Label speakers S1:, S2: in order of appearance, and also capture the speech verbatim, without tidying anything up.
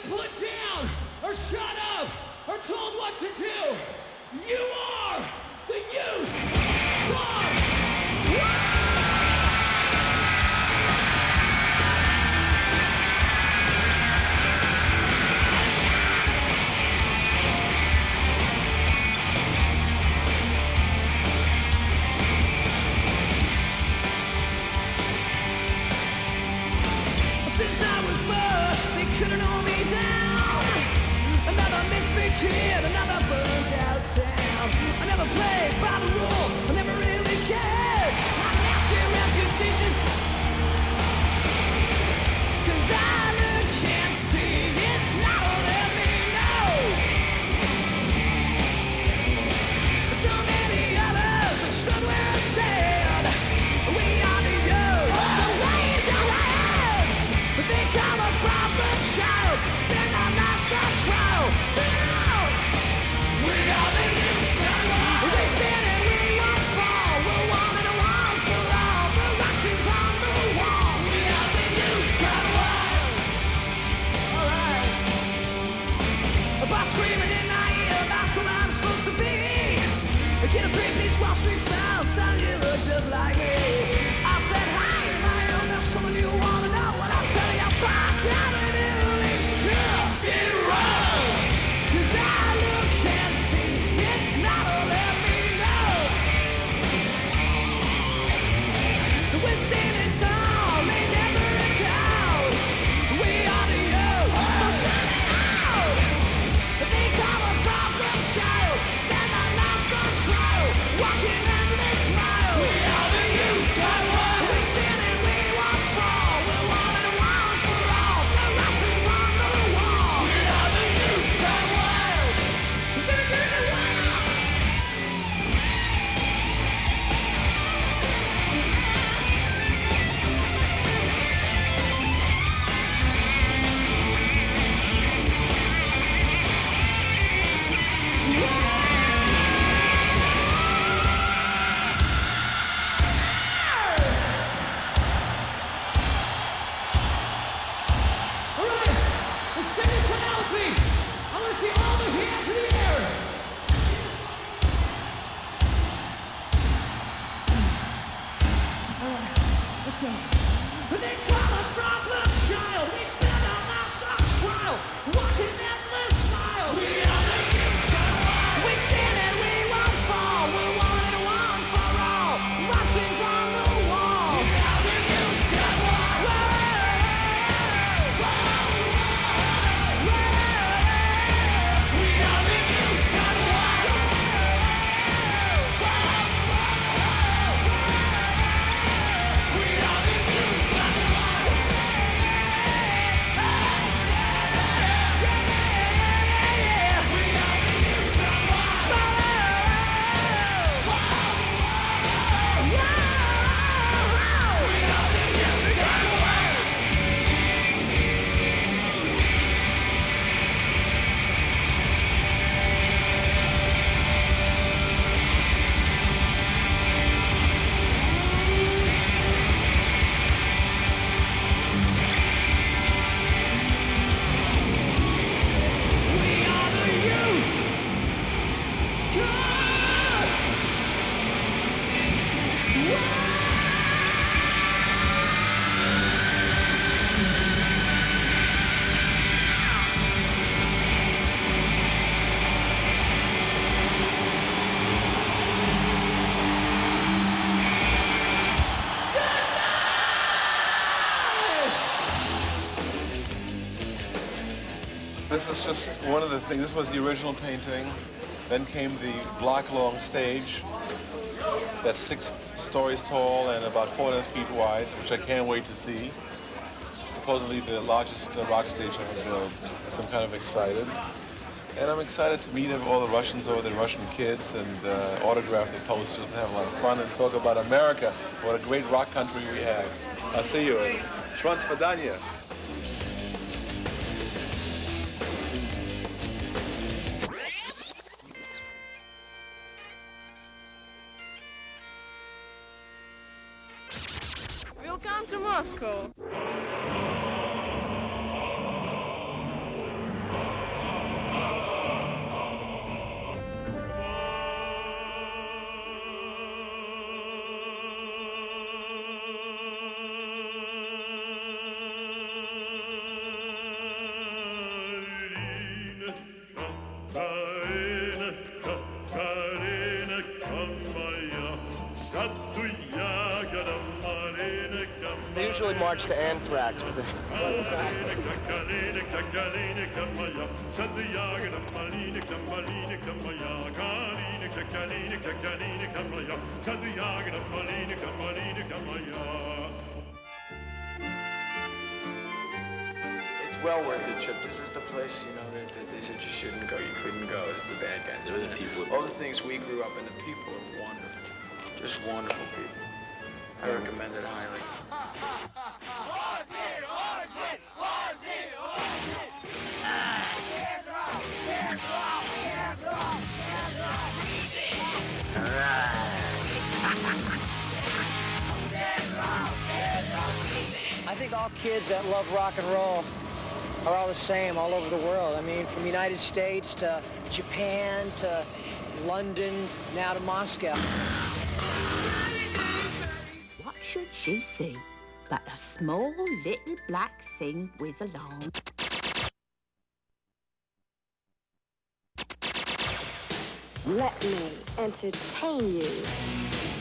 S1: put down or shut up or told what to do. You are the youth of war.
S2: Couldn't hold me down. Another misfit kid, another burned out town. I never played by the rules, I never really cared. I lost your reputation, 'cause I look, can't see. It's not all let me know. So many others have stood where I stand. We are the youth, so raise your hands. But they call us problem child. Spend our lives on trial. Sit out. We are the youth. We stand and we won't fall. We're one and one for all. The writings on the wall. We are the youth. Got wild. Alright. A boss screaming in my ear about who I'm supposed to be. Get a big piece Wall Street style. Son, you look just like me. I said, hi, am I old enough? Someone you wanna know what I'm telling you? Fuck Avenue, it's just zero. 'Cause I look, can't see. It's not all let me know. We're standing tall, they never doubt. We are the youth, so shout it out. They call us problem child. Spend our lives on trial. Walking endless mile. We are the youth, got wild. We stand and we won't fall. We're one and one for all. The writings on the wall. We are the youth, got wild. We're gonna get it wild.
S1: Alright, let's sing this one healthy. I want to see all the hands in the air. Alright, let's go. They call us problem child. We spend our lives on trial. Walking endless mile. We are the youth.
S2: We stand and we won't fall. We're one and one for all. Writings on the wall.
S1: We are the youth. Got wild. We are the youth. Got wild. We are the youth. Got wild. We are the youth. Got wild. We are the youth. Got wild. We are the youth. Good.
S3: This is just one of the things. This was the original painting. Then came the block-long stage that's six stories tall and about four hundred feet wide, which I can't wait to see. Supposedly the largest uh, rock stage ever built. So I'm kind of excited. And I'm excited to meet all the Russians over, the Russian kids, and uh, autograph the posters and have a lot of fun and talk about America. What a great rock country we have. I'll see you. Transpadania.
S4: Welcome to Moscow. march to Anthrax with the...
S5: It's well worth the trip. This is the place, you know, that, that they said you shouldn't go, you couldn't go. It's the bad guys.
S6: They're the people.
S5: All the things we grew up in, the people are wonderful. Just wonderful people. I recommend it highly.
S7: I think all kids that love rock and roll are all the same all over the world. I mean, from the United States to Japan to London, now to Moscow.
S8: What should she see but a small little black thing with a long...
S9: Let me entertain you.